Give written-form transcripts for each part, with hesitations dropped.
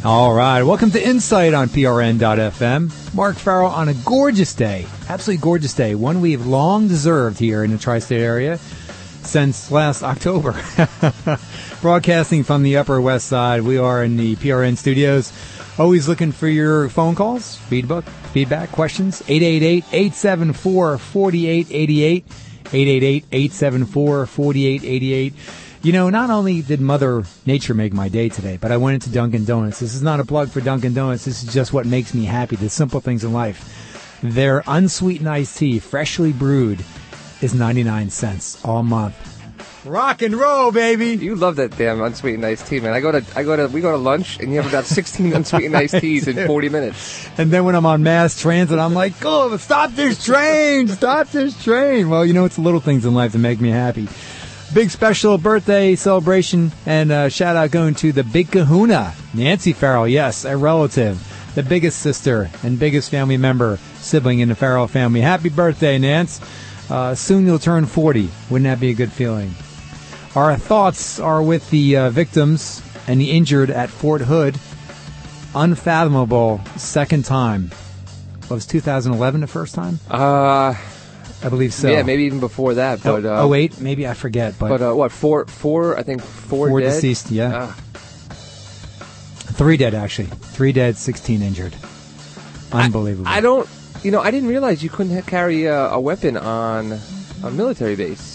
All right. Welcome to Insight on PRN.FM. Mark Farrell on a gorgeous day, absolutely gorgeous day, one we've long deserved here in the tri-state area since last October. Broadcasting from the Upper West Side, we are in the PRN studios. Always looking for your phone calls, feedback, questions. 888-874-4888. 888-874-4888. You know, not only did Mother Nature make my day today, but I went into Dunkin' Donuts. This is not a plug for Dunkin' Donuts. This is just what makes me happy, the simple things in life. Their unsweetened iced tea, freshly brewed, is 99 cents all month. Rock and roll, baby! You love that damn unsweetened iced tea, man. We go to lunch, and you have about 16 unsweetened iced teas in 40 minutes. And then when I'm on mass transit, I'm like, oh, stop this train! Stop this train! Well, you know, it's the little things in life that make me happy. Big special birthday celebration and shout out going to the big kahuna, Nancy Farrell, yes, a relative, the biggest sister and biggest family member, sibling in the Farrell family. Happy birthday, Nance. Soon you'll turn 40. Wouldn't that be a good feeling? Our thoughts are with the victims and the injured at Fort Hood. Unfathomable second time. What was 2011 the first time? I believe so. Yeah, maybe even before that. But 08, maybe, I forget. But what? Four dead? Deceased. Yeah. 3 dead actually. 3 dead, 16 injured. Unbelievable. I didn't realize you couldn't carry a weapon on a military base.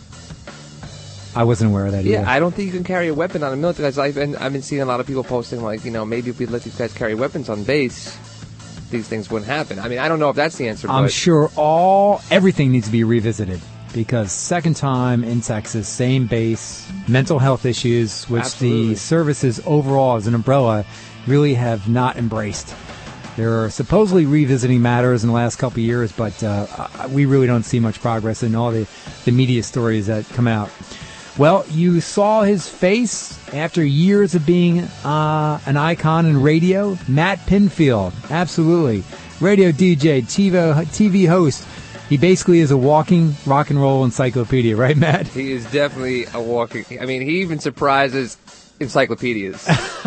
I wasn't aware of that either. Yeah, I don't think you can carry a weapon on a military base. I've been seeing a lot of people posting like, maybe if we let these guys carry weapons on base, these things wouldn't happen. I mean, I don't know if that's the answer. I'm sure everything needs to be revisited because second time in Texas, same base, mental health issues, which Absolutely. The services overall as an umbrella really have not embraced. They're supposedly revisiting matters in the last couple of years, but we really don't see much progress in all the media stories that come out. Well, you saw his face after years of being an icon in radio. Matt Pinfield, absolutely. Radio DJ, TV host. He basically is a walking rock and roll encyclopedia, right, Matt? He is definitely a walking... I mean, he even surprises encyclopedias.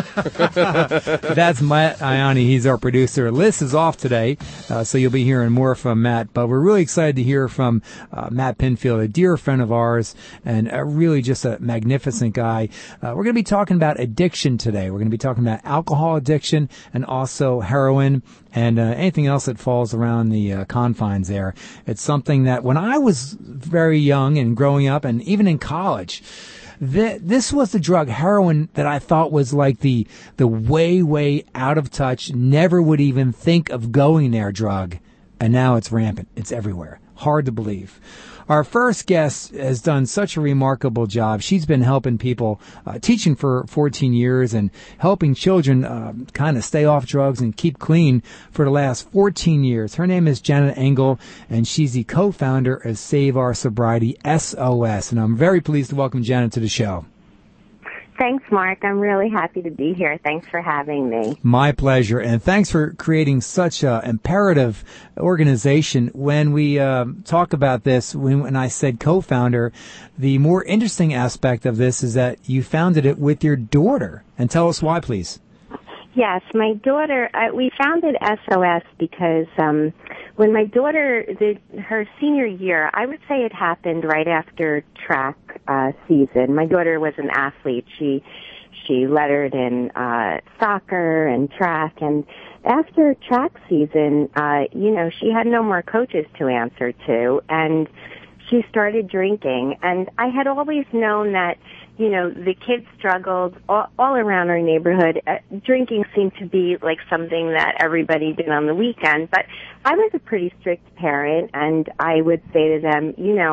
That's Matt Ianni. He's our producer. Liz is off today, so you'll be hearing more from Matt. But we're really excited to hear from Matt Pinfield, a dear friend of ours, and really just a magnificent guy. We're going to be talking about addiction today. We're going to be talking about alcohol addiction and also heroin and anything else that falls around the confines there. It's something that when I was very young and growing up and even in college, this was the drug, heroin, that I thought was like the way out of touch, never would even think of going there drug. And now it's rampant. It's everywhere. Hard to believe. Our first guest has done such a remarkable job. She's been helping people, teaching for 14 years and helping children kind of stay off drugs and keep clean for the last 14 years. Her name is Janet Engel, and she's the co-founder of Save Our Sobriety SOS. And I'm very pleased to welcome Janet to the show. Thanks, Mark. I'm really happy to be here. Thanks for having me. My pleasure. And thanks for creating such an imperative organization. When we talk about this, when I said co-founder, the more interesting aspect of this is that you founded it with your daughter. And tell us why, please. Yes, my daughter, we founded SOS because when my daughter did her senior year, I would say it happened right after track season. My daughter was an athlete. She lettered in soccer and track, and after track season, she had no more coaches to answer to, and she started drinking. And I had always known that the kids struggled all around our neighborhood. Drinking seemed to be like something that everybody did on the weekend. But I was a pretty strict parent, and I would say to them,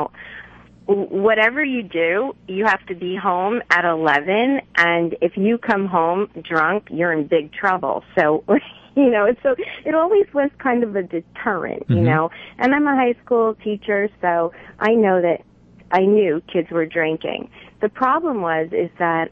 whatever you do, you have to be home at 11, and if you come home drunk, you're in big trouble. So, so it always was kind of a deterrent, and I'm a high school teacher, so I knew kids were drinking. The problem is that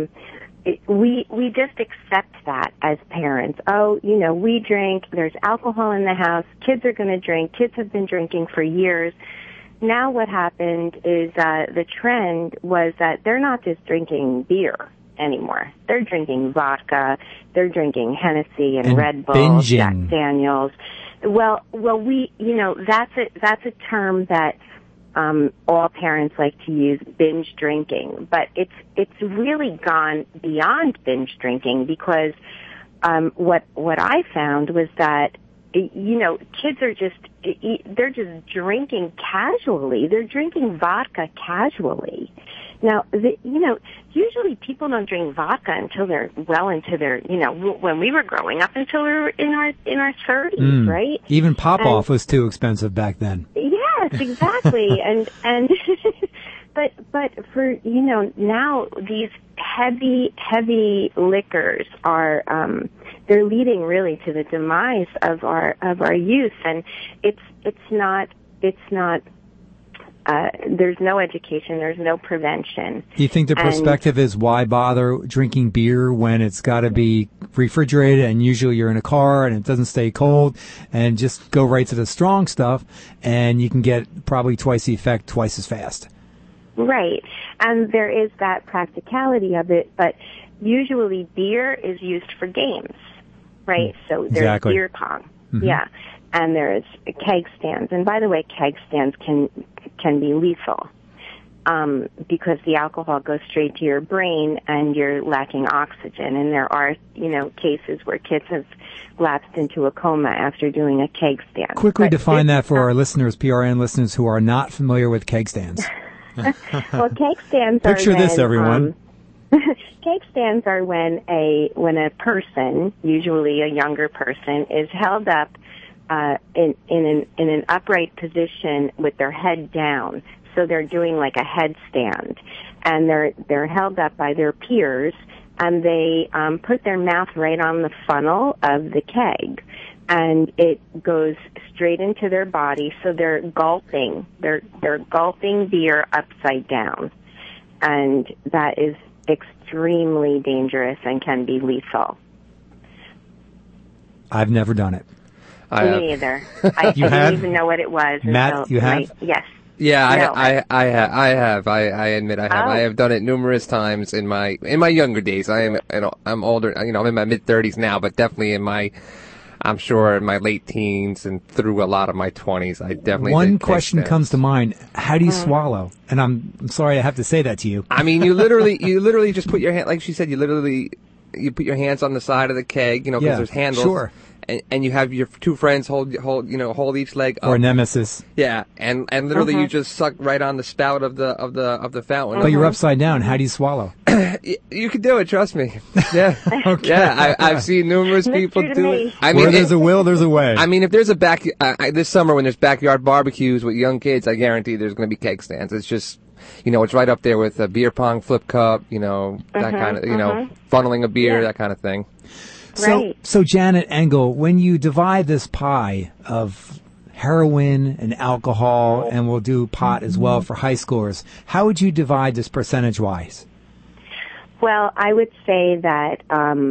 we just accept that as parents. Oh, we drink, there's alcohol in the house, kids are going to drink, kids have been drinking for years. Now what happened is the trend was that they're not just drinking beer. anymore. They're drinking vodka, they're drinking Hennessy and Red Bull, binging. Jack Daniels. Well, that's a term that all parents like to use, binge drinking, but it's really gone beyond binge drinking, because what I found was that kids are they're just drinking casually. They're drinking vodka casually. Now, usually people don't drink vodka until they're well into their, when we were growing up, until we were in our 30s, right? Even Pop-Off was too expensive back then. Yes, exactly. and but for, now these heavy liquors are, they're leading really to the demise of our youth, and it's not there's no education, there's no prevention. Do you think the perspective is, why bother drinking beer when it's got to be refrigerated, and usually you're in a car and it doesn't stay cold, and just go right to the strong stuff and you can get probably twice the effect twice as fast? Right. And there is that practicality of it, but usually beer is used for games, right? So there's Exactly. beer pong. Mm-hmm. Yeah. And there's keg stands. And by the way, keg stands can be lethal, because the alcohol goes straight to your brain and you're lacking oxygen. And there are, cases where kids have lapsed into a coma after doing a keg stand. Quickly define that for our listeners, PRN listeners who are not familiar with keg stands. Well, keg stands are Picture this, everyone. Keg stands are when a person, usually a younger person, is held up in an upright position with their head down. So they're doing like a headstand, and they're held up by their peers, and they put their mouth right on the funnel of the keg, and it goes straight into their body. So they're gulping beer upside down, and that is extremely dangerous and can be lethal. I've never done it. Me neither. I didn't even know what it was. Matt, you have? Yes. Yeah, No. I have. I admit I have. Oh. I have done it numerous times in my younger days. I'm older. I'm in my mid-30s now, but definitely I'm sure in my late teens and through a lot of my 20s, I definitely. One did question keg stands. comes to mind: how do you swallow? And I'm sorry I have to say that to you. I mean, you literally just put your hand, like she said, you put your hands on the side of the keg, because Yeah, there's handles. sure. And you have your two friends hold each leg up. Or nemesis. Yeah, and literally you just suck right on the spout of the fountain. But you're upside down. How do you swallow? You can do it, trust me. Yeah. Okay. Yeah, I've seen numerous people Mystery to do me. it. I mean, Where there's a will, there's a way. I mean, if there's a this summer when there's backyard barbecues with young kids, I guarantee there's going to be keg stands. It's just, it's right up there with a beer pong, flip cup, that kind of, funneling a beer, that kind of thing. Right. So Janet Engel, when you divide this pie of heroin and alcohol, and we'll do pot as well for high schoolers, how would you divide this percentage-wise? Well, I would say that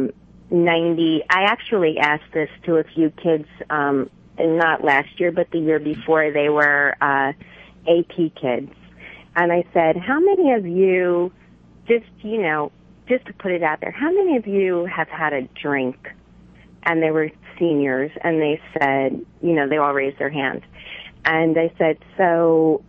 90. I actually asked this to a few kids, not last year, but the year before. They were AP kids, and I said, "How many of you, just to put it out there, how many of you have had a drink?" And they were seniors, and they said, they all raised their hands, and I said, "So,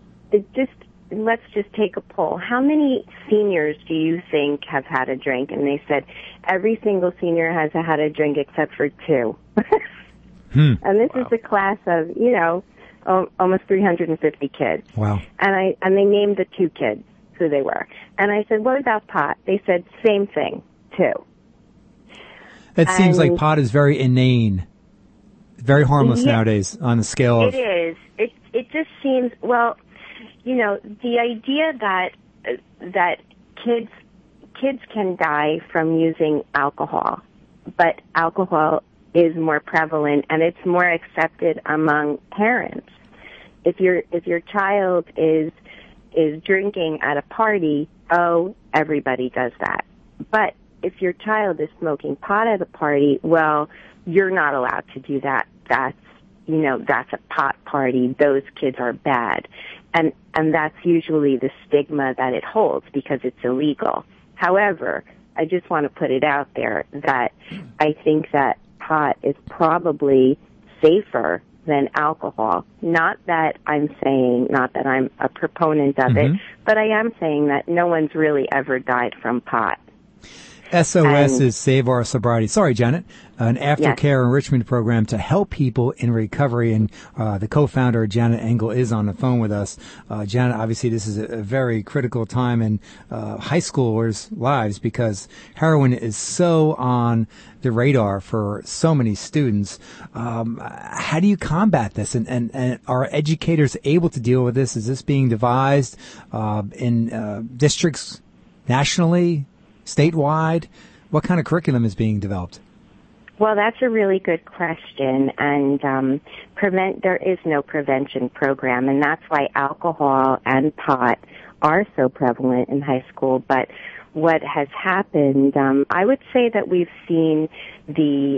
let's just take a poll. How many seniors do you think have had a drink?" And they said, every single senior has had a drink except for two. And this is a class of, almost 350 kids. Wow. And they named the two kids who they were. And I said, what about pot? They said, same thing, two. It seems like pot is very inane, very harmless nowadays on the scale of... It is. It just seems, well, the idea that kids can die from using alcohol, but alcohol is more prevalent and it's more accepted among parents. If your child is drinking at a party, everybody does that. But if your child is smoking pot at a party, well, you're not allowed to do that. That's a pot party. Those kids are bad. And that's usually the stigma that it holds because it's illegal. However, I just want to put it out there that I think that pot is probably safer than alcohol. Not that I'm a proponent of it, but I am saying that no one's really ever died from pot. SOS is Save Our Sobriety. Sorry, Janet. An aftercare enrichment program to help people in recovery. And the co-founder, Janet Engel, is on the phone with us. Janet, obviously this is a very critical time in high schoolers' lives because heroin is so on the radar for so many students. How do you combat this? And are educators able to deal with this? Is this being devised in districts nationally? Statewide? What kind of curriculum is being developed? Well, that's a really good question, and there is no prevention program, and that's why alcohol and pot are so prevalent in high school. But what has happened, I would say that we've seen the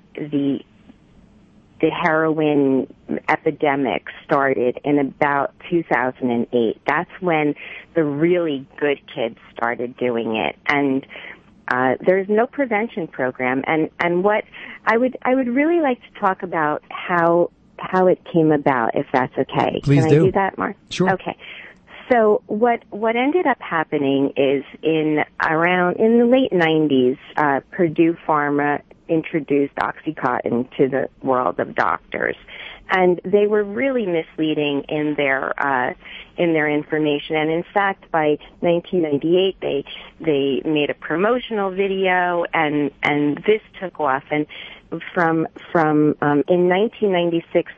heroin epidemic started in about 2008. That's when the really good kids started doing it. And there's no prevention program. And what I would really like to talk about how it came about, if that's okay. Please Can I do that, Mark? Sure. Okay. So what ended up happening is in the late 90s, Purdue Pharma introduced OxyContin to the world of doctors, and they were really misleading in their information. And in fact, by 1998, they made a promotional video, and this took off. And from in 1996,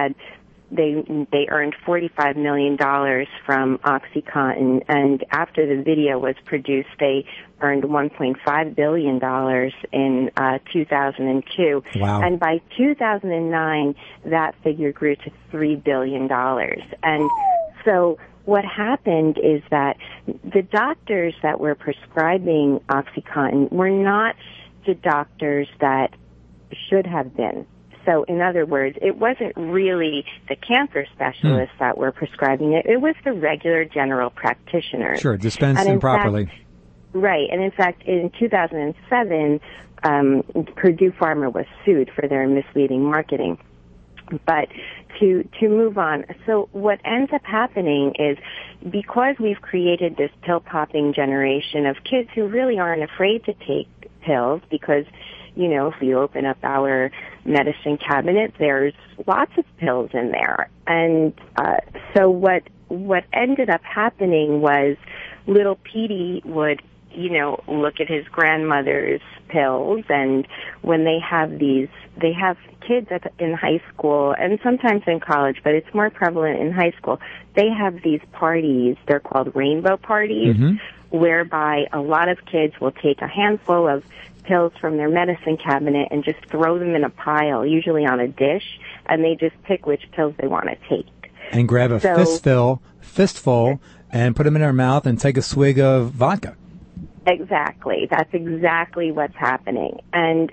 they earned $45 million from OxyContin, and after the video was produced, they earned $1.5 billion in 2002. Wow. And by 2009, that figure grew to $3 billion. And so what happened is that the doctors that were prescribing OxyContin were not the doctors that should have been. So, in other words, it wasn't really the cancer specialists that were prescribing it. It was the regular general practitioners. Sure, dispensed improperly. Right. And in fact, in 2007, Purdue Pharma was sued for their misleading marketing. But to move on, so what ends up happening is because we've created this pill-popping generation of kids who really aren't afraid to take pills because, you know, if you open up our medicine cabinet, there's lots of pills in there. And so what ended up happening was little Petey would, you know, look at his grandmother's pills, and when they have kids in high school and sometimes in college, but it's more prevalent in high school, they have these parties, they're called rainbow parties, whereby a lot of kids will take a handful of pills from their medicine cabinet and just throw them in a pile, usually on a dish, and they just pick which pills they want to take. And grab a fistful, and put them in their mouth and take a swig of vodka. Exactly. That's exactly what's happening. And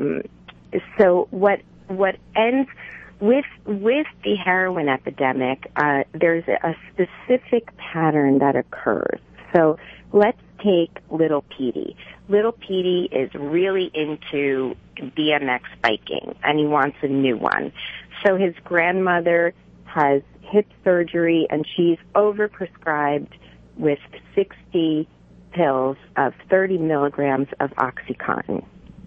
so what ends with the heroin epidemic, there's a specific pattern that occurs. So let's take little Petey. Little Petey is really into BMX biking, and he wants a new one. So his grandmother has hip surgery, and she's overprescribed with 60 pills of 30 milligrams of OxyContin.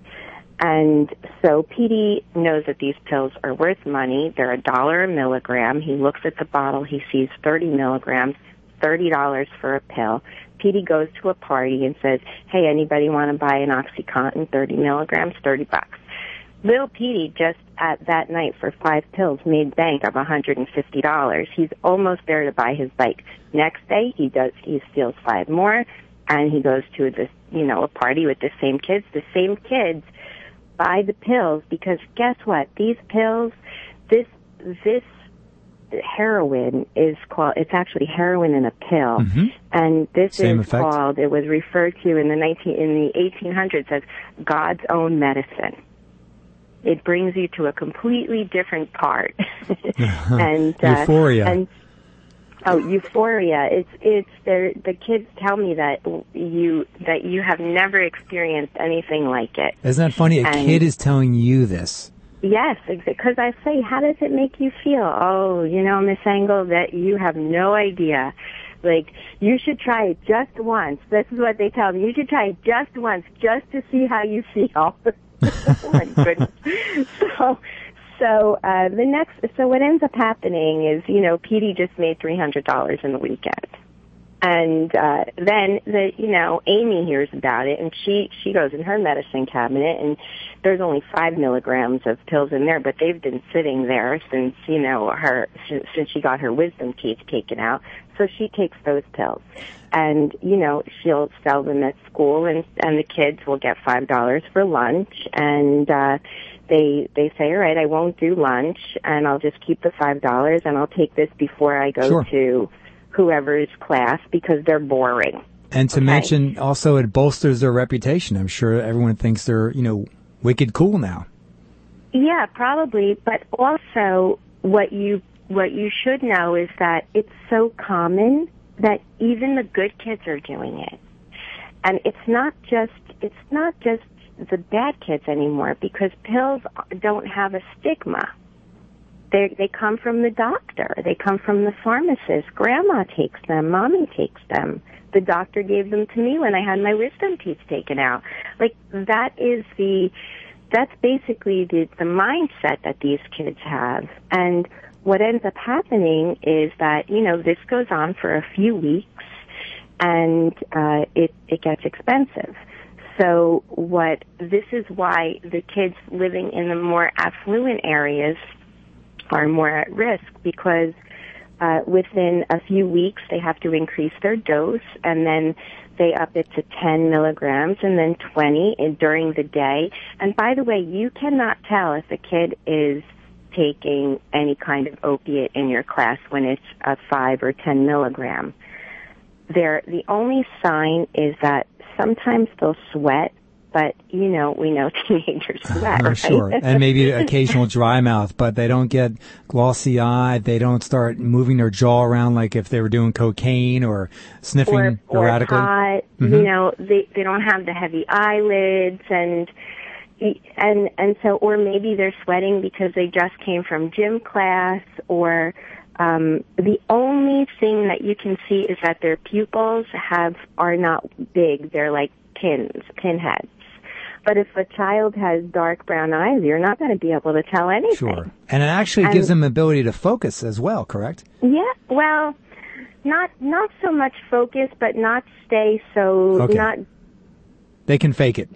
And so Petey knows that these pills are worth money. They're $1 a milligram. He looks at the bottle. He sees 30 milligrams, $30 for a pill. Petey goes to a party and says, hey, anybody want to buy an OxyContin, 30 milligrams, $30. Little Petey just at that night for 5 pills made bank of $150. He's almost there to buy his bike. Next day, he steals 5 more, and he goes to this, you know, a party with the same kids. The same kids buy the pills because guess what? These pills, this heroin is called, it's actually heroin in a pill. And this Same is effect. called, it was referred to in the 1800s as God's own medicine. It brings you to a completely different part. And Euphoria. Oh, euphoria. The kids tell me that you have never experienced anything like it. Isn't that funny? A kid is telling you this. Yes, because I say, how does it make you feel? Oh, Miss Engel, that you have no idea. Like, you should try it just once. This is what they tell me. You should try it just once, just to see how you feel. Oh my goodness. So what ends up happening is, Petey just made $300 in the weekend. And then Amy hears about it, and she goes in her medicine cabinet, and there's only 5 milligrams of pills in there, but they've been sitting there since since she got her wisdom teeth taken out. So she takes those pills, and she'll sell them at school, and the kids will get $5 for lunch, and they say, all right, I won't do lunch, and I'll just keep the $5, and I'll take this before I go to whoever's class, because they're boring. And to mention also, it bolsters their reputation. I'm sure everyone thinks they're, wicked cool now. Yeah, probably. But also, what you should know is that it's so common that even the good kids are doing it. And it's not just the bad kids anymore, because pills don't have a stigma. They come from the doctor. They come from the pharmacist. Grandma takes them. Mommy takes them. The doctor gave them to me when I had my wisdom teeth taken out. Like, that's basically the mindset that these kids have. And what ends up happening is that, this goes on for a few weeks, and it gets expensive. So this is why the kids living in the more affluent areas are more at risk, because within a few weeks they have to increase their dose, and then they up it to 10 milligrams and then 20 during the day. And by the way, you cannot tell if a kid is taking any kind of opiate in your class when it's a 5 or 10 milligram. The only sign is that sometimes they'll sweat, but, we know teenagers sweat, right? Sure. And maybe occasional dry mouth, but they don't get glossy eyed. They don't start moving their jaw around like if they were doing cocaine or sniffing erratically. Pot. Mm-hmm. They don't have the heavy eyelids, and so, or maybe they're sweating because they just came from gym class, or the only thing that you can see is that their pupils are not big. They're like pinheads. But if a child has dark brown eyes, you're not going to be able to tell anything. Sure. And it actually gives them ability to focus as well, correct? Yeah, well, not so much focus, but not stay so... Okay. They can fake it.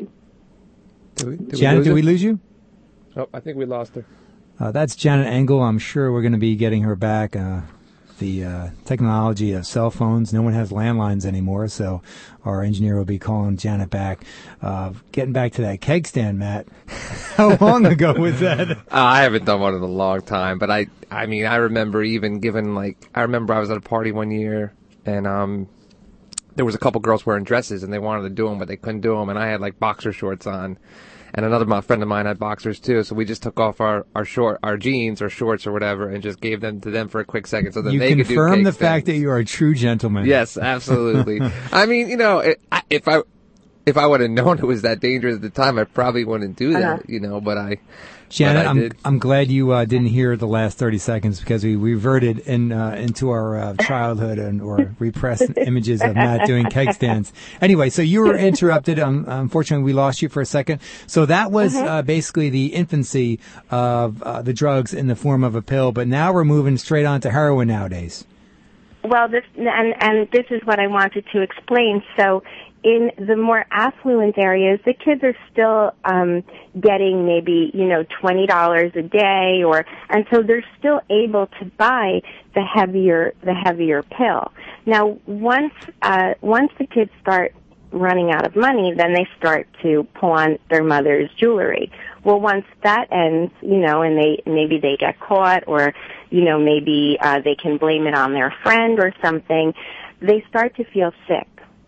Janet, did we lose you? Oh, I think we lost her. That's Janet Engel. I'm sure we're going to be getting her back. The technology of cell phones, no one has landlines anymore, so our engineer will be calling Janet back. Getting back to that keg stand, Matt. How long ago was that? I haven't done one in a long time, but I remember even I remember I was at a party one year, and there was a couple girls wearing dresses, and they wanted to do them, but they couldn't do them, and I had like boxer shorts on. And another friend of mine had boxers too, so we just took off our jeans or shorts or whatever, and just gave them to them for a quick second, so that they could do confirm the fact that you are a true gentleman. Yes, absolutely. I mean, if I would have known it was that dangerous at the time, I probably wouldn't do that. But Janet, I'm glad you didn't hear the last 30 seconds, because we reverted into our childhood or repressed images of Matt doing keg stands. Anyway, so you were interrupted. Unfortunately, we lost you for a second. So that was basically the infancy of the drugs in the form of a pill, but now we're moving straight on to heroin nowadays. Well, this is what I wanted to explain. So, in the more affluent areas, the kids are still getting maybe $20 a day, and so they're still able to buy the heavier pill. Now, once the kids start running out of money, then they start to pawn their mother's jewelry. Well, once that ends, and maybe they get caught, or maybe they can blame it on their friend or something, they start to feel sick.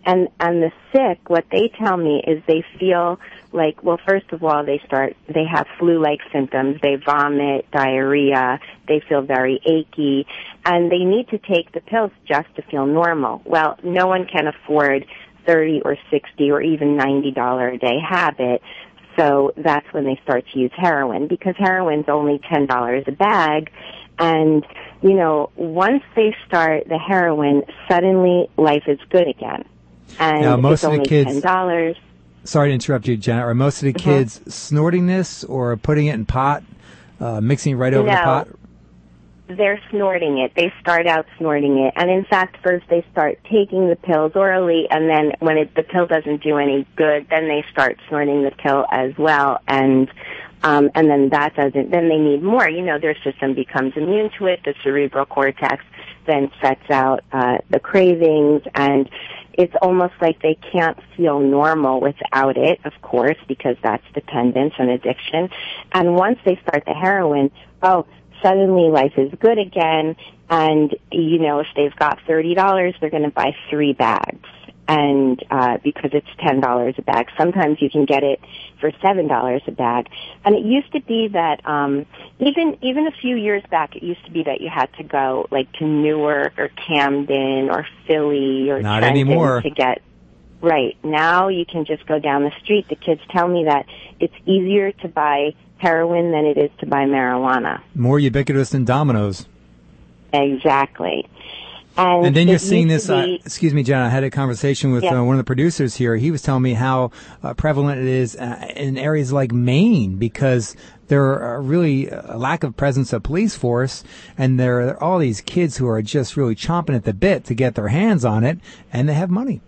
And the sick, what they tell me is they feel like, well, first of all, they have flu-like symptoms. They vomit, diarrhea, they feel very achy, and they need to take the pills just to feel normal. Well, no one can afford $30 or $60 or even $90 a day habit. So that's when they start to use heroin, because heroin's only $10 a bag. And, you know, once they start the heroin, suddenly life is good again. And now, most it's of the only kids, $10. Sorry to interrupt you, Janet. Are most of the kids snorting this or putting it in pot, mixing it right over the pot? They're snorting it. They start out snorting it. And in fact, first they start taking the pills orally, and then when the pill doesn't do any good, then they start snorting the pill as well. And then then they need more. You know, their system becomes immune to it. The cerebral cortex then sets out the cravings, and it's almost like they can't feel normal without it, of course, because that's dependence and addiction. And once they start the heroin, suddenly life is good again, and, you know, if they've got $30, they're going to buy 3 bags, and because it's $10 a bag. Sometimes you can get it for $7 a bag. And it used to be that, even a few years back, it used to be that you had to go, like, to Newark or Camden or Philly or Not Trenton anymore. to get... Right. Now you can just go down the street. The kids tell me that it's easier to buy heroin than it is to buy marijuana. More ubiquitous than Domino's. Exactly. And then you're seeing this, excuse me, John, I had a conversation with one of the producers here. He was telling me how prevalent it is in areas like Maine, because there are really a lack of presence of police force, and there are all these kids who are just really chomping at the bit to get their hands on it, and they have money.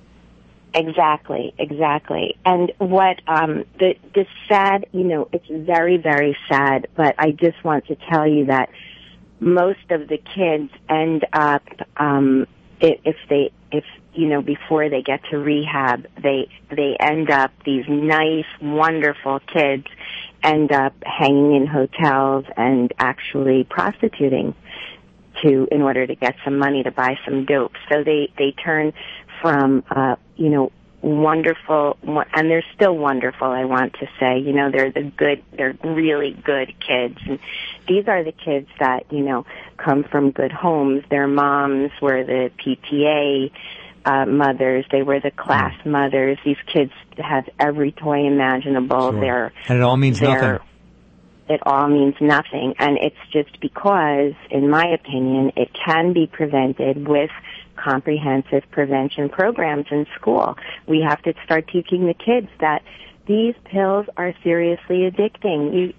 Exactly. And what, the sad, you know, it's very, very sad, but I just want to tell you that most of the kids end up, if you know, before they get to rehab, they end up, these nice, wonderful kids end up hanging in hotels and actually prostituting in order to get some money to buy some dope. So they turn from, you know, wonderful, and they're still wonderful, I want to say. You know, they're really good kids. And these are the kids that, you know, come from good homes. Their moms were the PTA mothers. They were the class mothers. These kids have every toy imaginable. Sure. And it all means nothing. It all means nothing. And it's just because, in my opinion, it can be prevented with comprehensive prevention programs in school. We have to start teaching the kids that these pills are seriously addicting.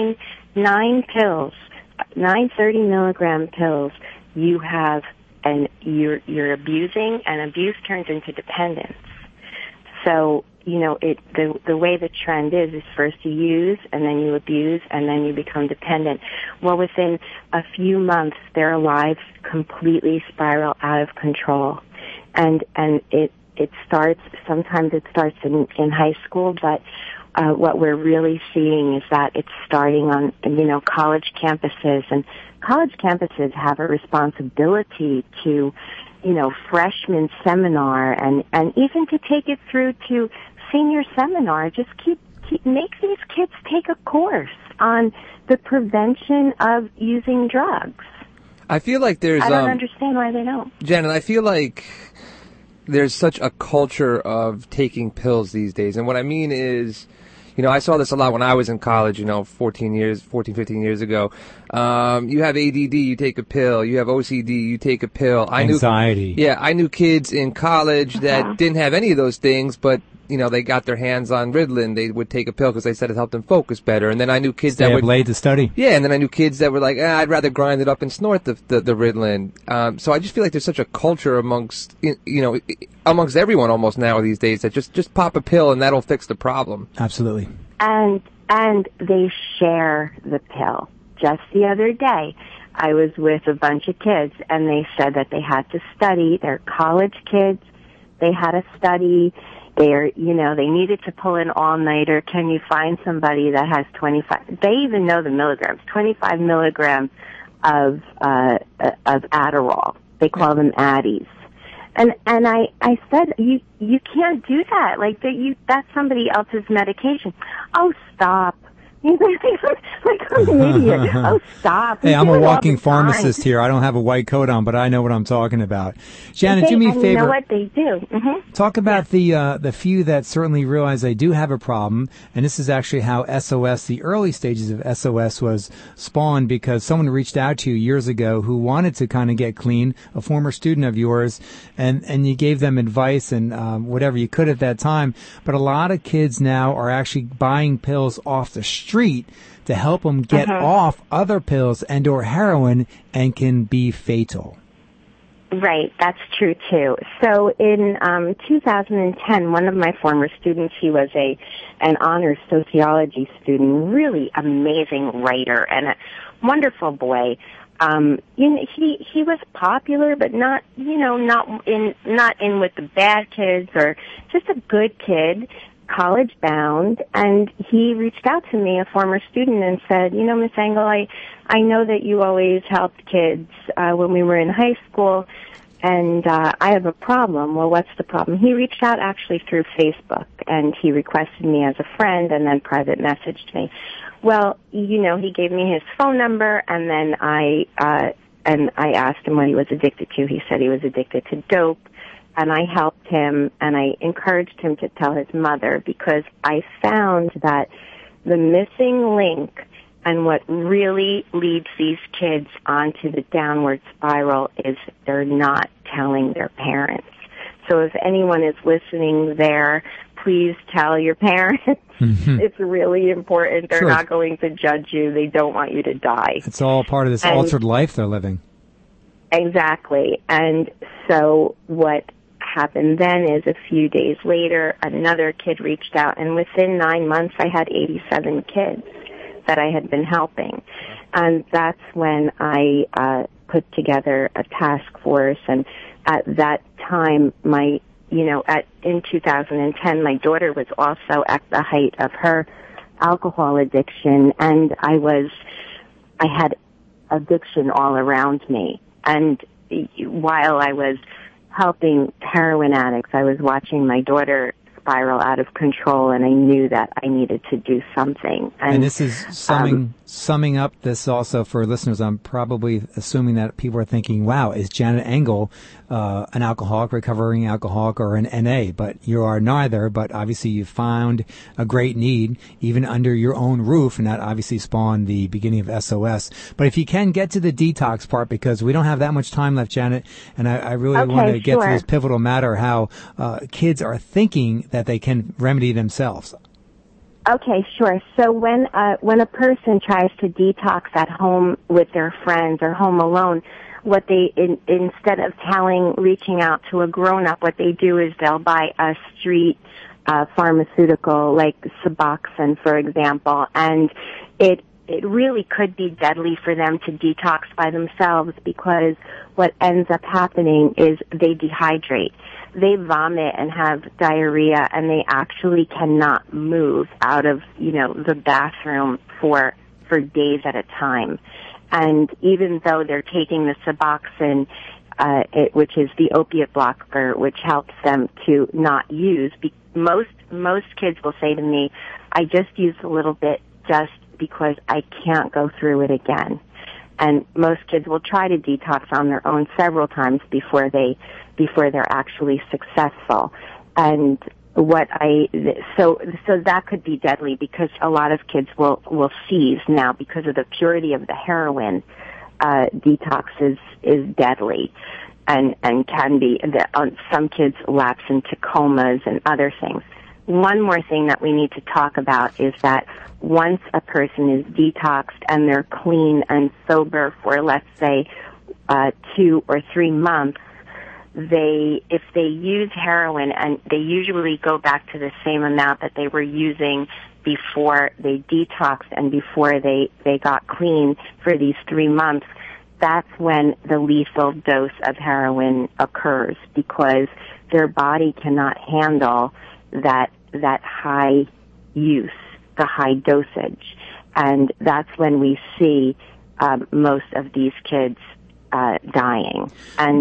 9 pills, 9 30-milligram pills, you have, and you're abusing, and abuse turns into dependence. So, you know, the way the trend is first you use, and then you abuse, and then you become dependent. Well, within a few months, their lives completely spiral out of control. And it starts, sometimes it starts in high school, but what we're really seeing is that it's starting on, you know, college campuses. And college campuses have a responsibility to, you know, freshman seminar and even to take it through to senior seminar. Just make these kids take a course on the prevention of using drugs. I feel like there's... I don't understand why they don't. Janet, I feel like there's such a culture of taking pills these days. And what I mean is, you know, I saw this a lot when I was in college, you know, 15 years ago. You have ADD, you take a pill. You have OCD, you take a pill. Anxiety. I knew kids in college that didn't have any of those things, but, you know, they got their hands on Ritalin. They would take a pill because they said it helped them focus better. And then I knew kids that would... late to study. Yeah, and then I knew kids that were like, I'd rather grind it up and snort the Ritalin. So I just feel like there's such a culture amongst everyone almost now these days that just pop a pill and that'll fix the problem. Absolutely. And they share the pill. Just the other day, I was with a bunch of kids, and they said that they had to study. They're college kids. They had to study. They needed to pull an all-nighter. Can you find somebody that has 25? They even know the milligrams. 25 milligrams of Adderall. They call them Addies. And I said, you can't do that. Like that's somebody else's medication. Oh, stop. Like I'm an idiot. Oh, stop. Hey, I'm a walking pharmacist here. I don't have a white coat on, but I know what I'm talking about. Janet, do me a favor. You know what they do. Mm-hmm. Talk about the few that certainly realize they do have a problem, and this is actually how SOS, the early stages of SOS, was spawned because someone reached out to you years ago who wanted to kind of get clean, a former student of yours, and you gave them advice and whatever you could at that time. But a lot of kids now are actually buying pills off the street to help them get off other pills and or heroin, and can be fatal. Right, that's true too. So in 2010, one of my former students, he was an honors sociology student, really amazing writer and a wonderful boy. He was popular, but not in with the bad kids, or just a good kid, college bound. And he reached out to me, a former student, and said, Miss Engel, I know that you always helped kids when we were in high school, and I have a problem. Well, what's the problem? He reached out actually through Facebook, and he requested me as a friend and then private messaged me. Well, he gave me his phone number, and then I asked him what he was addicted to. He said he was addicted to dope. And I helped him, and I encouraged him to tell his mother, because I found that the missing link and what really leads these kids onto the downward spiral is they're not telling their parents. So if anyone is listening there, please tell your parents. Mm-hmm. It's really important. They're not going to judge you. They don't want you to die. It's all part of this altered life they're living. Exactly. And so what happened then is a few days later, another kid reached out, and within 9 months I had 87 kids that I had been helping. And that's when I put together a task force, and at that time in 2010 my daughter was also at the height of her alcohol addiction, and I had addiction all around me. And while I was helping heroin addicts, I was watching my daughter spiral out of control, and I knew that I needed to do something. And this is summing up this also for listeners. I'm probably assuming that people are thinking, wow, is Janet Engel an alcoholic, recovering alcoholic, or an NA? But you are neither, but obviously you found a great need even under your own roof, and that obviously spawned the beginning of SOS. But if you can get to the detox part, because we don't have that much time left, Janet, and I really want to get to this pivotal matter, how kids are thinking that they can remedy themselves. Okay, sure. So when a person tries to detox at home with their friends or home alone, what they instead of reaching out to a grown-up, what they do is they'll buy a street pharmaceutical like Suboxone, for example, and it really could be deadly for them to detox by themselves, because what ends up happening is they dehydrate. They vomit and have diarrhea, and they actually cannot move out of, the bathroom for days at a time. And even though they're taking the Suboxone, which is the opiate blocker, which helps them to not use, most kids will say to me, I just used a little bit just because I can't go through it again. And most kids will try to detox on their own several times before they're actually successful. And so that could be deadly, because a lot of kids will seize now because of the purity of the heroin. Detox is deadly and can be, some kids lapse into comas and other things. One more thing that we need to talk about is that once a person is detoxed and they're clean and sober for, let's say, 2 or 3 months, if they use heroin, and they usually go back to the same amount that they were using before they detoxed and before they got clean for these 3 months, that's when the lethal dose of heroin occurs, because their body cannot handle that high use, the high dosage. And that's when we see most of these kids dying. And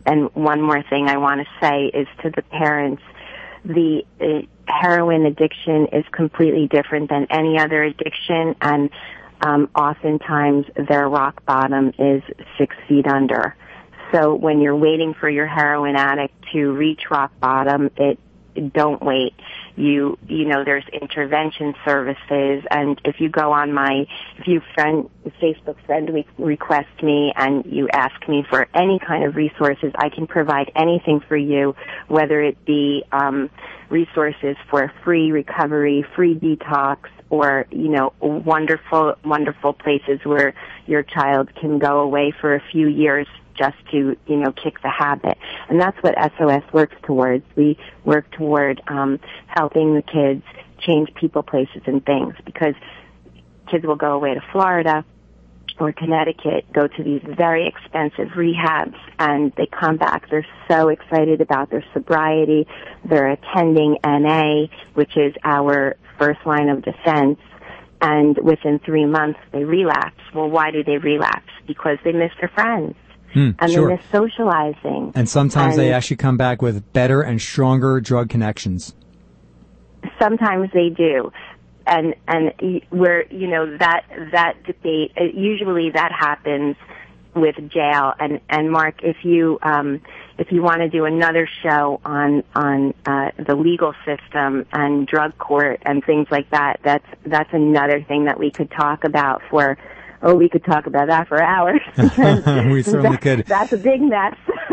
and one more thing I want to say is to the parents, the heroin addiction is completely different than any other addiction, and oftentimes their rock bottom is 6 feet under. So when you're waiting for your heroin addict to reach rock bottom, don't wait. You know, there's intervention services, and if you go on Facebook friend request me and you ask me for any kind of resources, I can provide anything for you, whether it be resources for free recovery, free detox, or, you know, wonderful, wonderful places where your child can go away for a few years just to, you know, kick the habit. And that's what SOS works towards. We work toward helping the kids change people, places, and things, because kids will go away to Florida or Connecticut, go to these very expensive rehabs, and they come back. They're so excited about their sobriety. They're attending NA, which is our first line of defense, and within 3 months they relapse. Well, why do they relapse? Because they miss their friends. And sure. They miss socializing. And sometimes they actually come back with better and stronger drug connections. Sometimes they do. And where, you know, that debate, usually that happens with jail. And Mark, if you want to do another show on the legal system and drug court and things like that, that's another thing that we could talk about for. Oh, we could talk about that for hours. We certainly could. That's a big mess.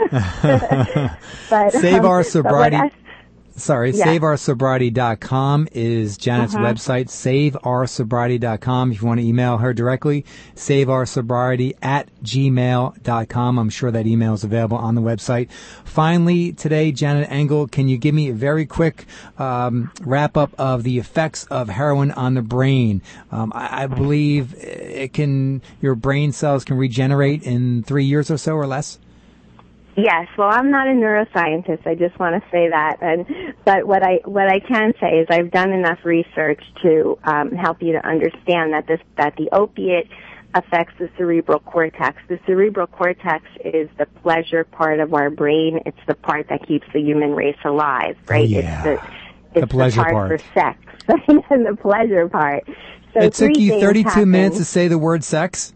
But, Save Our Sobriety. Yeah. SaveOurSobriety.com is Janet's website. SaveOurSobriety.com. If you want to email her directly, SaveOurSobriety@gmail.com. I'm sure that email is available on the website. Finally, today, Janet Engel, can you give me a very quick wrap up of the effects of heroin on the brain? I believe your brain cells can regenerate in 3 years or so or less. Yes, well, I'm not a neuroscientist. I just want to say that. But what I can say is I've done enough research to help you to understand that the opiate affects the cerebral cortex. The cerebral cortex is the pleasure part of our brain. It's the part that keeps the human race alive, right? Oh, yeah. It's the pleasure part part for sex, and the pleasure part. So it took you 32 happen. minutes to say the word sex?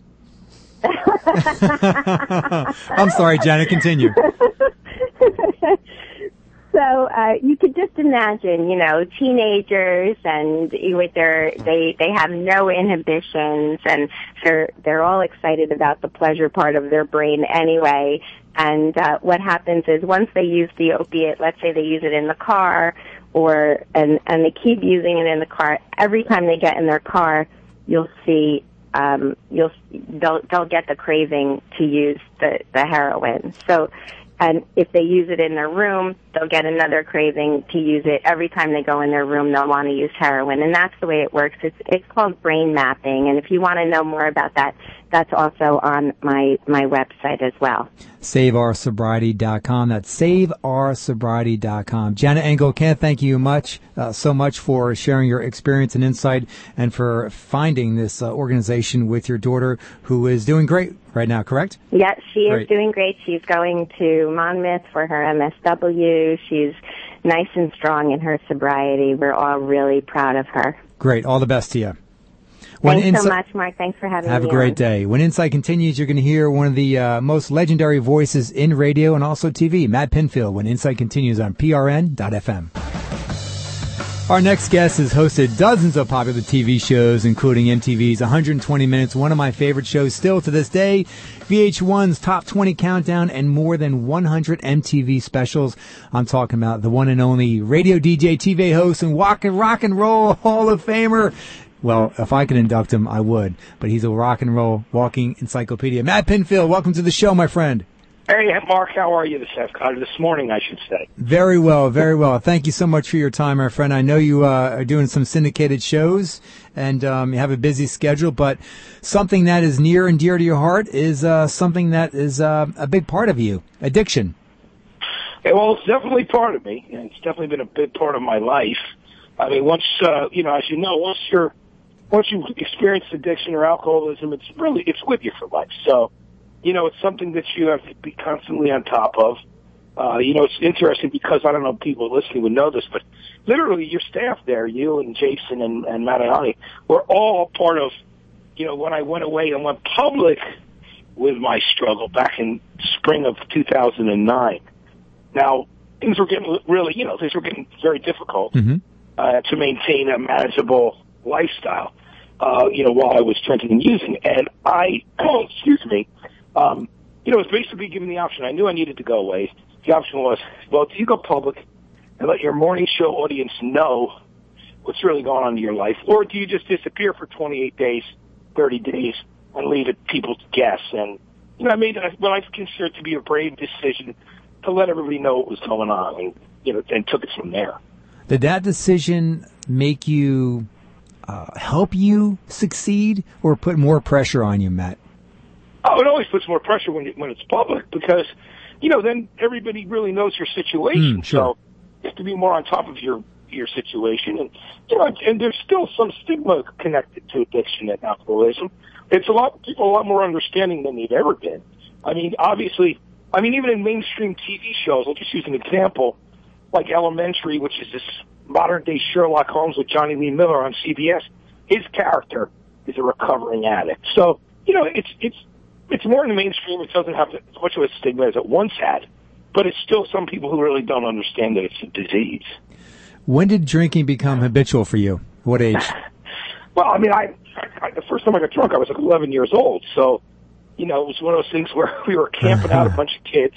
I'm sorry, Janet, continue. So you could just imagine, you know, teenagers and they have no inhibitions, and they're all excited about the pleasure part of their brain anyway. And what happens is once they use the opiate, let's say they use it in the car, and they keep using it in the car. Every time they get in their car, you'll see. They'll get the craving to use the heroin. So, and if they use it in their room, they'll get another craving to use it. Every time they go in their room, they'll want to use heroin, and that's the way it works. It's called brain mapping, and if you want to know more about that, that's also on my website as well. SaveOurSobriety.com. That's SaveOurSobriety.com. Janet Engel, can't thank you so much for sharing your experience and insight, and for finding this organization with your daughter, who is doing great right now, correct? Yeah, she is doing great. She's going to Monmouth for her MSW. She's nice and strong in her sobriety. We're all really proud of her. Great. All the best to you. Thanks so much, Mark. Thanks for having me. Have a great day. When Insight continues, you're going to hear one of the most legendary voices in radio and also TV, Matt Pinfield, when Insight continues on PRN.FM. Our next guest has hosted dozens of popular TV shows, including MTV's 120 Minutes, one of my favorite shows still to this day, VH1's Top 20 Countdown, and more than 100 MTV specials. I'm talking about the one and only radio DJ, TV host, and rock and roll Hall of Famer. Well, if I could induct him, I would. But he's a rock and roll walking encyclopedia. Matt Pinfield, welcome to the show, my friend. Hey, Mark, how are you this morning, I should say? Very well, very well. Thank you so much for your time, my friend. I know you are doing some syndicated shows, and you have a busy schedule, but something that is near and dear to your heart is something that is a big part of you, addiction. Yeah, well, it's definitely part of me, and it's definitely been a big part of my life. I mean, once you experience addiction or alcoholism, it's with you for life. So, it's something that you have to be constantly on top of. It's interesting because I don't know if people listening would know this, but literally your staff there, you and Jason and Matt and I, were all part of, when I went away and went public with my struggle back in spring of 2009. Now, things were getting very difficult to maintain a manageable lifestyle, while I was drinking and using. And I, was basically given the option. I knew I needed to go away. The option was, well, do you go public and let your morning show audience know what's really going on in your life, or do you just disappear for 28 days, 30 days, and leave it people to guess? And, I made what I consider to be a brave decision to let everybody know what was going on, and, and took it from there. Did that decision make you, help you succeed, or put more pressure on you, Matt? Oh, it always puts more pressure when it's public because, then everybody really knows your situation. Sure. So you have to be more on top of your situation. And, and there's still some stigma connected to addiction and alcoholism. It's people a lot more understanding than they've ever been. I mean, obviously, even in mainstream TV shows, I'll just use an example, like Elementary, which is this modern-day Sherlock Holmes with Johnny Lee Miller on CBS. His character is a recovering addict. So, it's more in the mainstream. It doesn't have as much of a stigma as it once had, but it's still some people who really don't understand that it's a disease. When did drinking become habitual for you? What age? Well, I the first time I got drunk, I was like 11 years old. So, it was one of those things where we were camping out, a bunch of kids,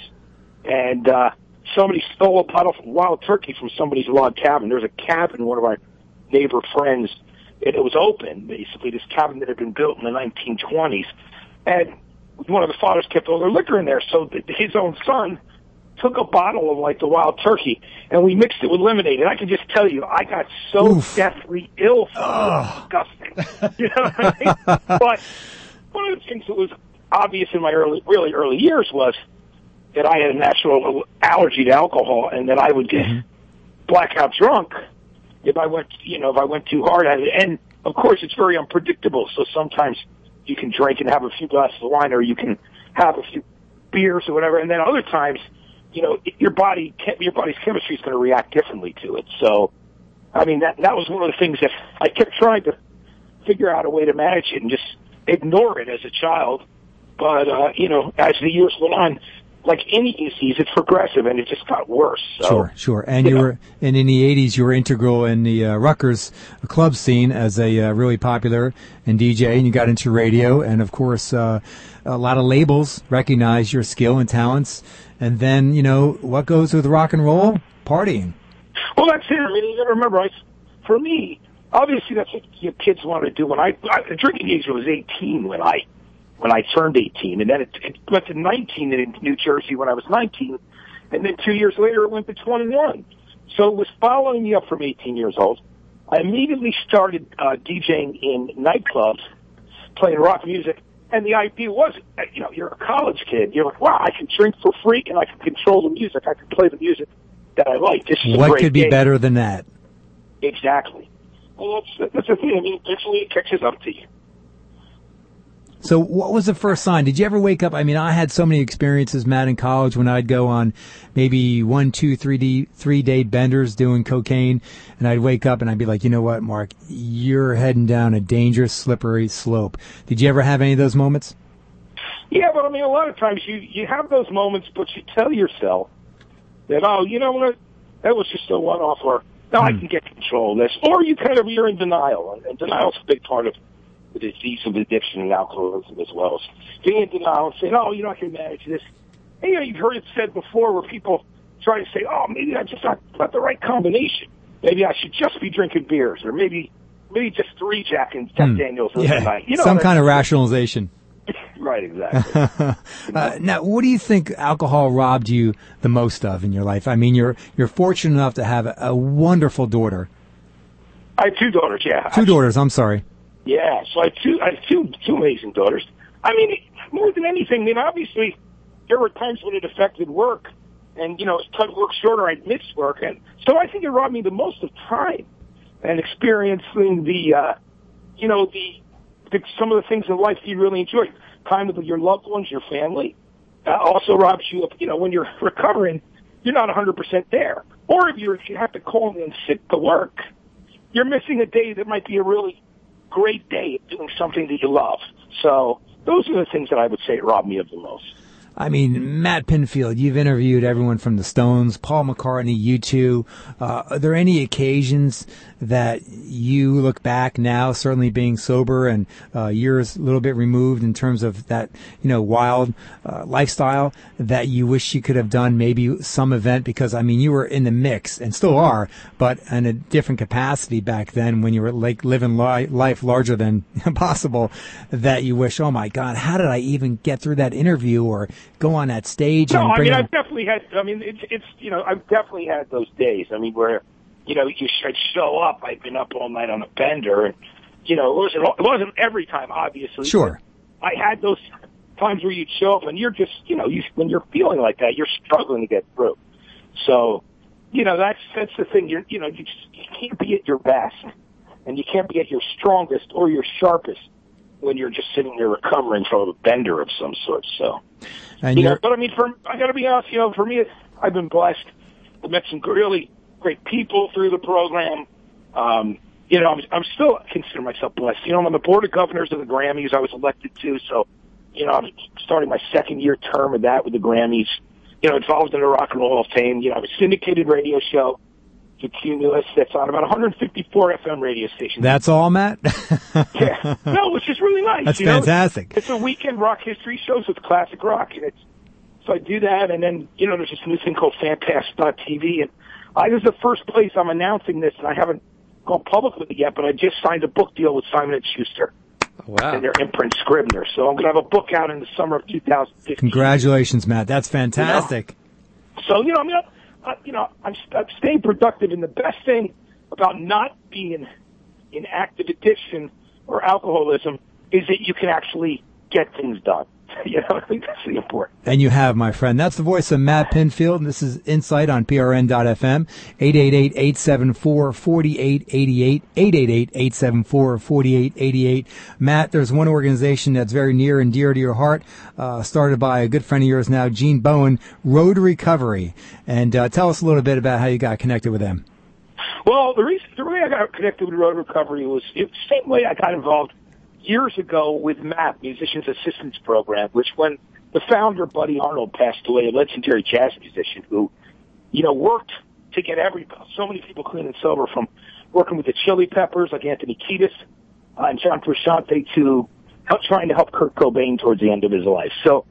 and somebody stole a bottle of Wild Turkey from somebody's log cabin. There was a cabin, one of our neighbor friends, and it was open, basically, this cabin that had been built in the 1920s. And one of the fathers kept all their liquor in there, so his own son took a bottle of, the Wild Turkey, and we mixed it with lemonade. And I can just tell you, I got so deathly ill from it. It was disgusting. You know what I mean? But one of the things that was obvious in my really early years was that I had a natural allergy to alcohol, and that I would get blackout drunk if I went too hard at it. And of course, it's very unpredictable. So sometimes you can drink and have a few glasses of wine, or you can have a few beers or whatever, and then other times, your body's chemistry is going to react differently to it. So, that was one of the things that I kept trying to figure out a way to manage it and just ignore it as a child. But, as the years went on, like any disease, it's progressive, and it just got worse. So, Sure. And and in the 80s, you were integral in the Rutgers club scene as a really popular and DJ, and you got into radio, and of course, a lot of labels recognize your skill and talents. And then, what goes with rock and roll? Partying. Well, that's it. You got to remember, for me, obviously that's what your kids want to do. The drinking age was 18 when I turned 18, and then it went to 19 in New Jersey when I was 19, and then 2 years later it went to 21. So it was following me up from 18 years old. I immediately started DJing in nightclubs, playing rock music, and the idea was, you're a college kid. You're like, wow, I can drink for free, and I can control the music. I can play the music that I like. This is what could be better than that? Exactly. Well, that's the thing. Eventually it catches up to you. So what was the first sign? Did you ever wake up? I had so many experiences, Matt, in college when I'd go on maybe 1, 2, 3-day benders doing cocaine, and I'd wake up and I'd be like, you know what, Mark, you're heading down a dangerous, slippery slope. Did you ever have any of those moments? Yeah, but a lot of times you have those moments, but you tell yourself that, oh, you know what, that was just a one-off, or no, I can get control of this. Or you're in denial, and denial's a big part of the disease of addiction and alcoholism as well. Being in denial and saying, oh, I can manage this. And, you've heard it said before where people try to say, oh, maybe that's just not the right combination. Maybe I should just be drinking beers, or maybe just 3 Jack and Jack Daniels a night. Some kind of rationalization. Right, exactly. Now, what do you think alcohol robbed you the most of in your life? You're fortunate enough to have a wonderful daughter. I have 2 daughters, yeah. 2 daughters, I'm sorry. Yeah, so I have two amazing daughters. More than anything, obviously, there were times when it affected work, and, as cut work shorter, I'd miss work, and so I think it robbed me the most of time and experiencing some of the things in life you really enjoy. time with your loved ones, your family. Also robs you of, when you're recovering, you're not 100% there. Or if you have to call in sick to work, you're missing a day that might be a really great day of doing something that you love. So those are the things that I would say rob me of the most. I mean, Matt Pinfield, you've interviewed everyone from the Stones, Paul McCartney, U2. Are there any occasions that you look back now, certainly being sober and years a little bit removed in terms of that, wild lifestyle, that you wish you could have done maybe some event? Because, I mean, you were in the mix and still are, but in a different capacity back then when you were like living life larger than possible, that you wish, oh my God, how did I even get through that interview or go on that stage? No, I've definitely had. I mean, I've definitely had those days. I mean, where I'd show up. I'd been up all night on a bender, and it wasn't every time, obviously. Sure. I had those times where you'd show up, and you're just, when you're feeling like that, you're struggling to get through. So, that's the thing. You can't be at your best, and you can't be at your strongest or your sharpest when you're just sitting there recovering from a bender of some sort. So. And but I mean, I got to be honest. For me, I've been blessed. I've met some really great people through the program. I'm still consider myself blessed. I'm on the board of governors of the Grammys. I was elected to, so I'm starting my second-year term of that with the Grammys. Involved in the Rock and Roll Hall of Fame. I have a syndicated radio show, the Cumulus, that's on about 154 FM radio stations. That's all, Matt? Yeah. No, which is really nice. That's fantastic. It's a weekend rock history shows with classic rock. And so I do that, and then, there's this new thing called Fantastic.tv, and this is the first place I'm announcing this, and I haven't gone public with it yet, but I just signed a book deal with Simon & Schuster. Wow. And their imprint Scribner. So I'm going to have a book out in the summer of 2015. Congratulations, Matt. That's fantastic. So, I'm staying productive, and the best thing about not being in active addiction or alcoholism is that you can actually get things done. I think that's the important. And you have, my friend. That's the voice of Matt Pinfield, and this is Insight on PRN.FM, 888-874-4888, 888-874-4888. Matt, there's one organization that's very near and dear to your heart, started by a good friend of yours now, Gene Bowen, Road to Recovery. And tell us a little bit about how you got connected with them. Well, the way I got connected with Road to Recovery was the same way I got involved years ago with MAP, Musicians Assistance Program, which when the founder, Buddy Arnold, passed away, a legendary jazz musician who, worked to get so many people clean and sober, from working with the Chili Peppers like Anthony Kiedis and John Frusciante to trying to help Kurt Cobain towards the end of his life. So,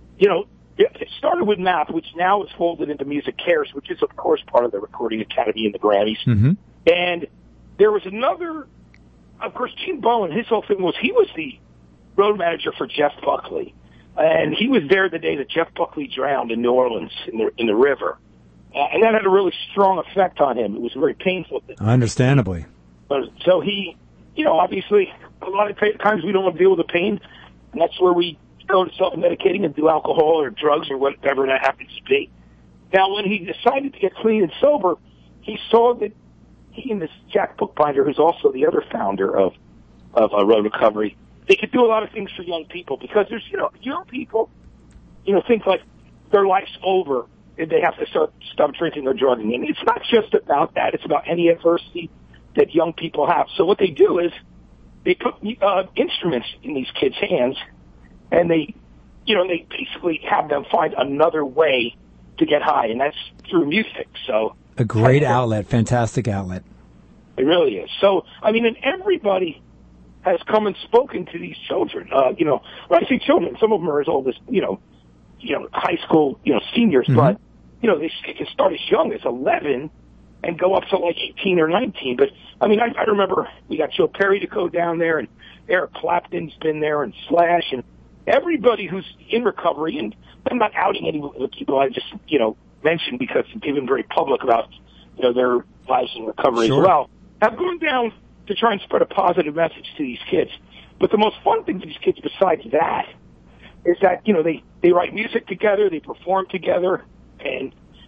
it started with MAP, which now is folded into Music Cares, which is, of course, part of the Recording Academy and the Grammys. Mm-hmm. And there was another. Of course, Gene Bowen, his whole thing was he was the road manager for Jeff Buckley, and he was there the day that Jeff Buckley drowned in New Orleans in the river, and that had a really strong effect on him. It was very painful. Understandably. So he, obviously, a lot of times we don't want to deal with the pain, and that's where we go to self-medicating and do alcohol or drugs or whatever that happens to be. Now, when he decided to get clean and sober, he saw that he and this Jack Bookbinder, who's also the other founder of Road Recovery, they could do a lot of things for young people, because there's, young people, think like their life's over and they have to stop drinking or drugging. And it's not just about that. It's about any adversity that young people have. So what they do is they put instruments in these kids' hands, and they basically have them find another way to get high, and that's through music. So. A great outlet, fantastic outlet. It really is. So, and everybody has come and spoken to these children. When I say children, some of them are as old as, high school, seniors, mm-hmm. but, they can start as young as 11 and go up to like 18 or 19. But, I remember we got Joe Perry to go down there, and Eric Clapton's been there, and Slash, and everybody who's in recovery. And I'm not outing any of the people I just, mentioned, because they've been very public about, their lives in recovery Sure. as well, have gone down to try and spread a positive message to these kids. But the most fun thing to these kids besides that is that, they write music together, they perform together, and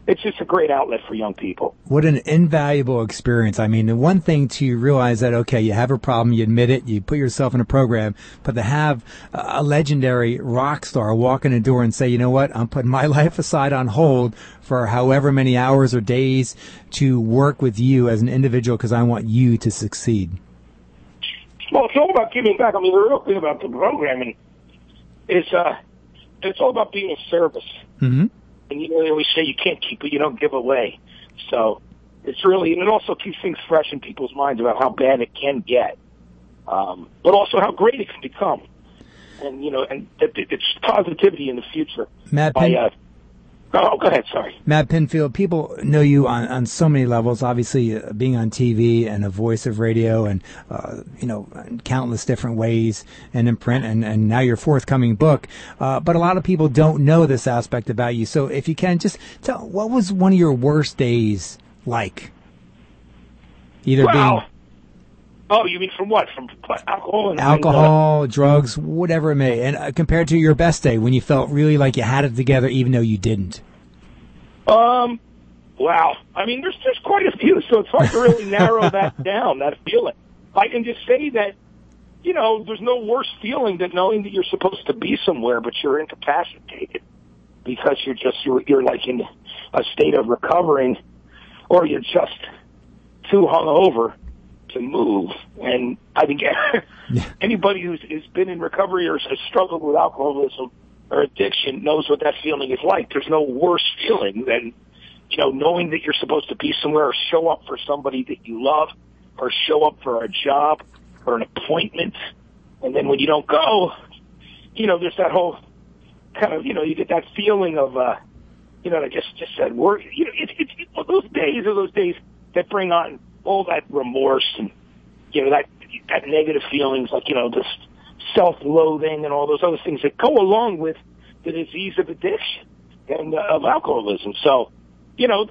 it's just a great outlet for young people. What an invaluable experience. I mean, the one thing to realize that, okay, you have a problem, you admit it, you put yourself in a program, but to have a legendary rock star walk in the door and say, you know what, I'm putting my life aside on hold for however many hours or days to work with you as an individual because I want you to succeed. Well, it's all about giving back. I mean, the real thing about the programming is it's all about being of service. Mm-hmm. And you know, they always say you can't keep what you don't give away. So it's really, and it also keeps things fresh in people's minds about how bad it can get, but also how great it can become. And, you know, and it's positivity in the future. Matt go ahead, sorry. Matt Pinfield, people know you on so many levels, obviously being on TV and a voice of radio and, in countless different ways and in print and now your forthcoming book. But a lot of people don't know this aspect about you. So if you can, just tell, what was one of your worst days like? Oh, you mean from what? From alcohol? Alcohol, drugs, whatever it may. And compared to your best day when you felt really like you had it together even though you didn't. Wow. I mean, there's quite a few, so it's hard to really narrow that down, that feeling. I can just say that, you know, there's no worse feeling than knowing that you're supposed to be somewhere, but you're incapacitated because you're like in a state of recovering or you're just too hungover to move. And I think anybody who's been in recovery or has struggled with alcoholism or addiction knows what that feeling is like. There's no worse feeling than, you know, knowing that you're supposed to be somewhere or show up for somebody that you love or show up for a job or an appointment. And then when you don't go, you know, there's that whole kind of, you know, you get that feeling of, you know, I just said, you know, it's those days are those days that bring on all that remorse and, you know, that negative feelings like, you know, this self-loathing and all those other things that go along with the disease of addiction and of alcoholism. So, you know,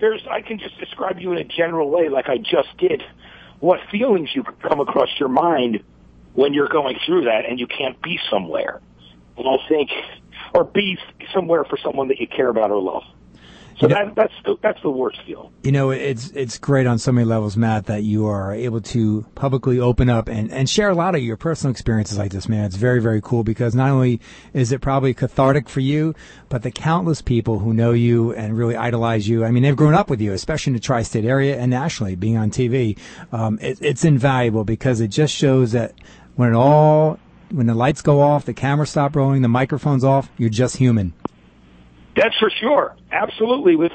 I can just describe you in a general way like I just did, what feelings you could come across your mind when you're going through that and you can't be somewhere. And I think, or be somewhere for someone that you care about or love. So that's the worst feeling. You know, it's great on so many levels, Matt, that you are able to publicly open up and share a lot of your personal experiences like this, man. It's very, very cool because not only is it probably cathartic for you, but the countless people who know you and really idolize you. I mean, they've grown up with you, especially in the tri-state area and nationally, being on TV. It's invaluable because it just shows that when the lights go off, the cameras stop rolling, the microphone's off, you're just human. That's for sure. Absolutely. With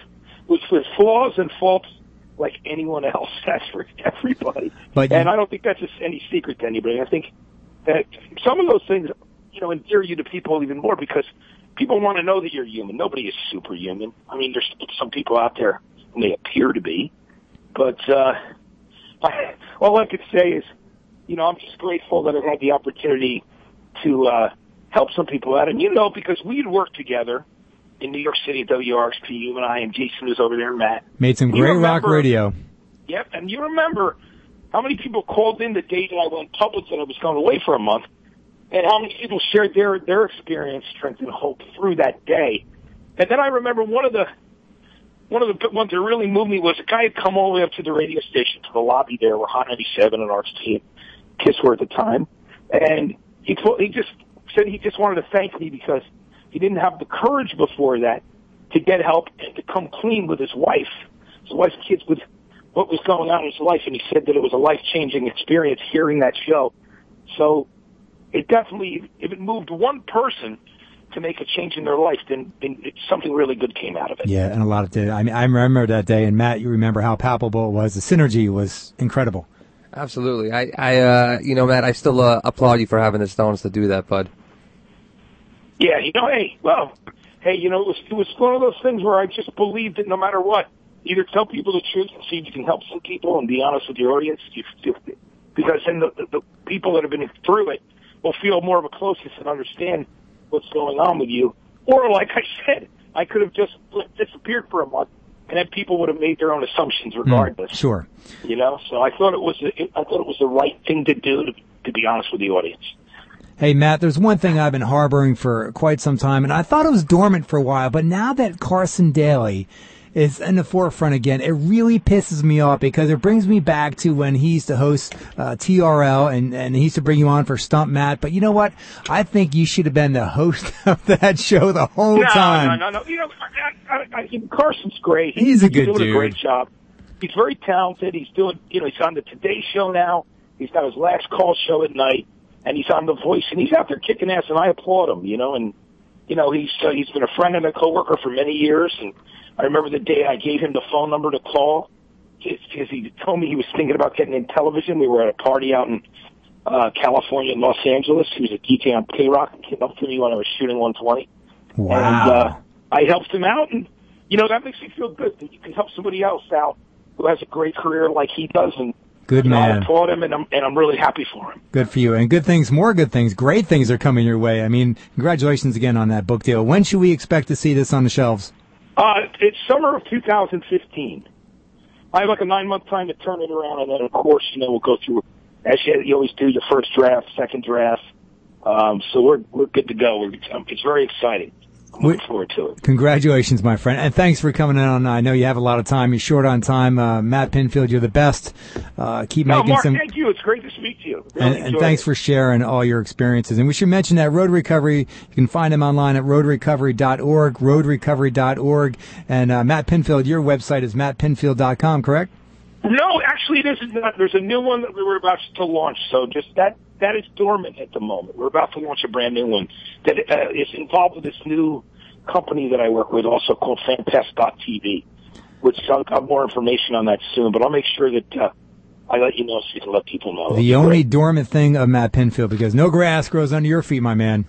flaws and faults like anyone else. That's for everybody. And I don't think that's any secret to anybody. I think that some of those things, you know, endear you to people even more because people want to know that you're human. Nobody is superhuman. I mean, there's some people out there and they appear to be. But all I could say is, you know, I'm just grateful that I had the opportunity to help some people out. And, you know, because we'd worked together in New York City at WRXP, you and I and Jason was over there, and Matt. Made some great rock radio. Yep, and you remember how many people called in the day that I went public that I was going away for a month, and how many people shared their experience, strength, and hope through that day. And then I remember one of the ones that really moved me was a guy had come all the way up to the radio station, to the lobby there where Hot 97 and RXT and KISS were at the time, and he just said he just wanted to thank me because he didn't have the courage before that to get help and to come clean with his wife's kids, with what was going on in his life. And he said that it was a life-changing experience hearing that show. So it definitely, if it moved one person to make a change in their life, then something really good came out of it. Yeah, and a lot of it. I mean, I remember that day, and Matt, you remember how palpable it was. The synergy was incredible. Absolutely. I you know, Matt, I still applaud you for having the stones to do that, bud. Yeah, you know, you know, it was one of those things where I just believed that no matter what, either tell people the truth and see if you can help some people and be honest with your audience, because then the people that have been through it will feel more of a closeness and understand what's going on with you. Or, like I said, I could have just disappeared for a month, and then people would have made their own assumptions regardless. Sure. You know, so I thought it was the right thing to do, to be honest with the audience. Hey, Matt, there's one thing I've been harboring for quite some time, and I thought it was dormant for a while, but now that Carson Daly is in the forefront again. It really pisses me off because it brings me back to when he used to host TRL and he used to bring you on for Stump Matt. But you know what? I think you should have been the host of that show the whole time. No. You know, Carson's great. He's a good dude. He's doing dude. a great job. He's very talented. He's doing, he's on the Today Show now. He's got his Last Call show at night, and he's on The Voice, and he's out there kicking ass, and I applaud him, and, he's been a friend and a coworker for many years, and I remember the day I gave him the phone number to call, because he told me he was thinking about getting in television. We were at a party out in California and Los Angeles. He was a DJ on K-Rock and came up to me when I was shooting 120. Wow. And I helped him out, and, that makes me feel good that you can help somebody else out who has a great career like he does, and good man. I applaud him, and I'm really happy for him. Good for you. And good things, more good things, great things are coming your way. I mean, congratulations again on that book deal. When should we expect to see this on the shelves? It's summer of 2015. I have like a 9-month time to turn it around, and then, of course, we'll go through, as you always do, your first draft, second draft. So we're good to go. It's very exciting. I'm looking forward to it. Congratulations, my friend. And thanks for coming in on. I know you have a lot of time. You're short on time. Matt Pinfield, you're the best. Keep making Mark, some. Thank you. It's great to speak to you. Really and thanks for sharing all your experiences. And we should mention that Road Recovery, you can find him online at roadrecovery.org, roadrecovery.org. And Matt Pinfield, your website is mattpinfield.com, correct? No, actually, this is not. There's a new one that we were about to launch. So just that is dormant at the moment. We're about to launch a brand new one that is involved with this new company that I work with, also called Fanpest.tv, which I'll have more information on that soon. But I'll make sure that I let you know so you can let people know. The only dormant thing of Matt Pinfield, because no grass grows under your feet, my man.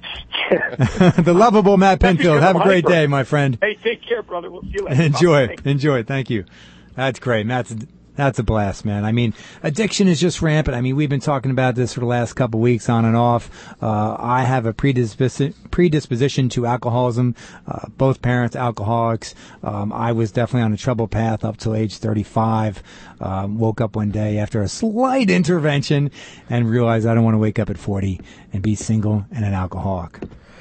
The lovable Matt Pinfield. Have a great day, my friend. Hey, take care, brother. We'll see you later. Enjoy. Thank you. That's great. That's a blast, man. I mean, addiction is just rampant. I mean, we've been talking about this for the last couple of weeks on and off. I have a predisposition to alcoholism. Both parents alcoholics. I was definitely on a troubled path up till age 35. Woke up one day after a slight intervention and realized I don't want to wake up at 40 and be single and an alcoholic.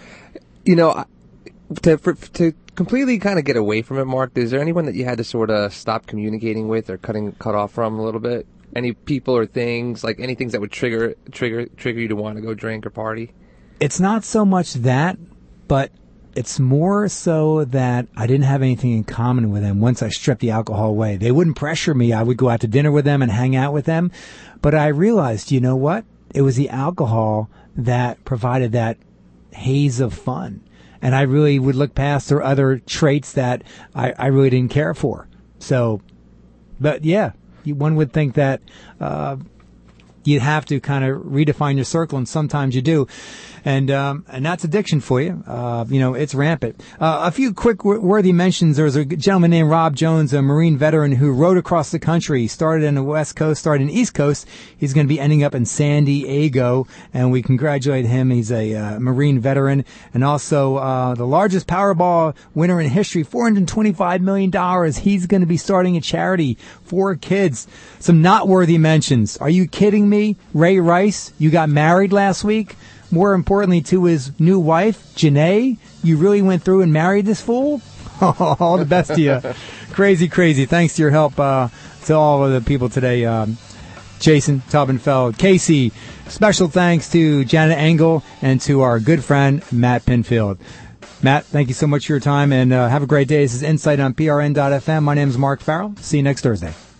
To completely kind of get away from it, Mark, is there anyone that you had to sort of stop communicating with or cut off from a little bit? Any people or things, like any things that would trigger you to want to go drink or party? It's not so much that, but it's more so that I didn't have anything in common with them once I stripped the alcohol away. They wouldn't pressure me. I would go out to dinner with them and hang out with them. But I realized, you know what? It was the alcohol that provided that haze of fun. And I really would look past their other traits that I really didn't care for. So, but yeah, one would think that you'd have to kind of redefine your circle, and sometimes you do. And that's addiction for you. It's rampant. A few quick worthy mentions. There's a gentleman named Rob Jones, a Marine veteran who rode across the country. Started in the West Coast, started in the East Coast. He's going to be ending up in San Diego, and we congratulate him. He's a Marine veteran, and also the largest Powerball winner in history, $425 million. He's going to be starting a charity for kids. Some not worthy mentions. Are you kidding me? Ray Rice, you got married last week. More importantly, to his new wife, Janae, you really went through and married this fool? All the best to you. Crazy. Thanks to your help to all of the people today. Jason Taubenfeld, Casey. Special thanks to Janet Engel and to our good friend, Matt Pinfield. Matt, thank you so much for your time, and have a great day. This is Insight on PRN.FM. My name is Mark Farrell. See you next Thursday.